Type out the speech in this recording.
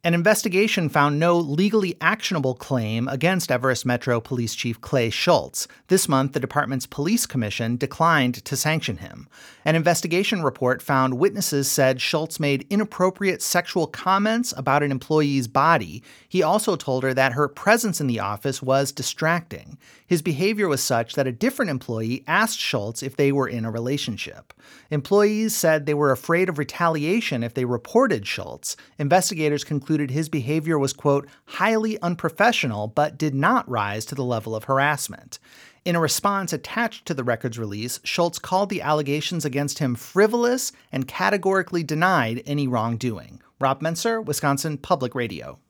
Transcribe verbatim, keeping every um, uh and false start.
An investigation found no legally actionable claim against Everest Metro Police Chief Clay Schultz. This month, the department's police commission declined to sanction him. An investigation report found witnesses said Schultz made inappropriate sexual comments about an employee's body. He also told her that her presence in the office was distracting. His behavior was such that a different employee asked Schultz if they were in a relationship. Employees said they were afraid of retaliation if they reported Schultz. Investigators concluded his behavior was, quote, highly unprofessional, but did not rise to the level of harassment. In a response attached to the record's release, Schultz called the allegations against him frivolous and categorically denied any wrongdoing. Rob Menser, Wisconsin Public Radio.